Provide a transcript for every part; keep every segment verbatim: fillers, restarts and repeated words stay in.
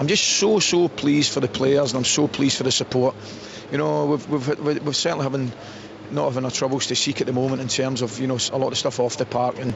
I'm just so so pleased for the players, and I'm so pleased for the support. You know, we've we've we've certainly having not having our troubles to seek at the moment in terms of, you know, a lot of stuff off the park, and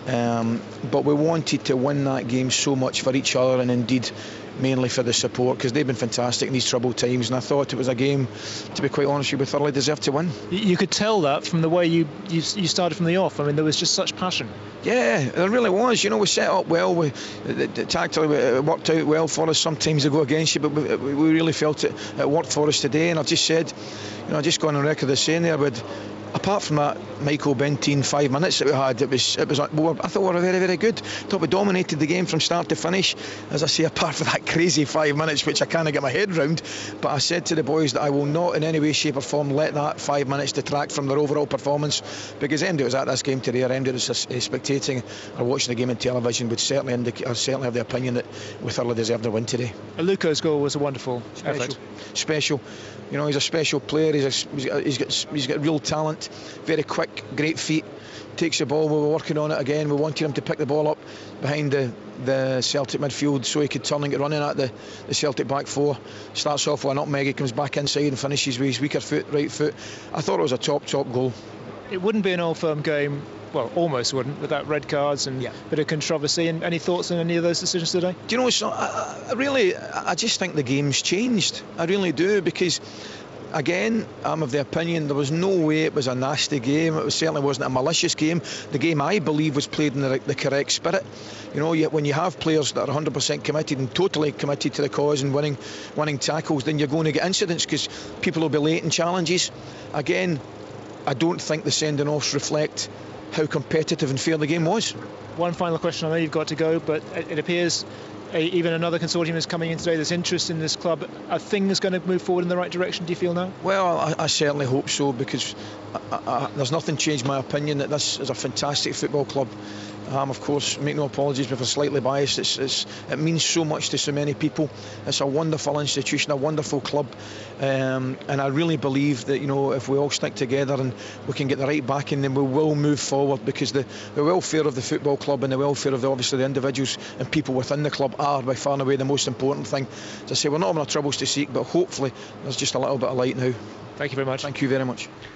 um, but we wanted to win that game so much for each other, and indeed mainly for the support, because they've been fantastic in these troubled times, and I thought it was a game, to be quite honest, we thoroughly deserved to win. You could tell that from the way you, you you started from the off. I mean, there was just such passion. Yeah, there really was. You know, we set up well, we the, the tactically it worked out well for us. Sometimes they go against you, but we, we really felt it, it worked for us today. And I've just said, you know, I just gone on record as saying there, but apart from that Michael Benteen five minutes that we had, it was it was we were, I thought we were very very good. I thought we dominated the game from start to finish. As I say, apart from that crazy five minutes which I can't get my head round, but I said to the boys that I will not in any way, shape or form let that five minutes detract from their overall performance, because anybody who was at this game today, or anybody who was uh, spectating or watching the game on television, would certainly indicate, or certainly have the opinion that we thoroughly deserved the win today. Aluko's goal was a wonderful special, effort. Special. You know, he's a special player. He's, a, he's, got, he's got he's got real talent, very quick, great feet. Takes the ball. We were working on it again. We wanted him to pick the ball up behind the, the Celtic midfield so he could turn and get running at the, the Celtic back four. Starts off with an nutmeg, he comes back inside and finishes with his weaker foot, right foot. I thought it was a top, top goal. It wouldn't be an Old Firm game, well, almost wouldn't, without red cards and yeah. a bit of controversy. And any thoughts on any of those decisions today? Do you know, so I, I really, I just think the game's changed. I really do, because again, I'm of the opinion there was no way it was a nasty game. It was, certainly wasn't a malicious game. The game, I believe, was played in the, the correct spirit. You know, when you have players that are one hundred percent committed and totally committed to the cause and winning winning tackles, then you're going to get incidents because people will be late in challenges. Again, I don't think the sending offs reflect how competitive and fair the game was. One final question, I know you've got to go, but it appears a, even another consortium is coming in today. There's interest in this club. Are things going to move forward in the right direction, do you feel now? Well, I, I certainly hope so, because I, I, there's nothing changed my opinion that this is a fantastic football club. Um, of course, make no apologies if I'm slightly biased. It's, it's, it means so much to so many people. It's a wonderful institution, a wonderful club, um, and I really believe that, you know, if we all stick together and we can get the right backing, then we will move forward, because the, the welfare of the football club and the welfare of the, obviously the individuals and people within the club are by far and away the most important thing. As I say, we're not having our troubles to seek, but hopefully there's just a little bit of light now. Thank you very much. Thank you very much.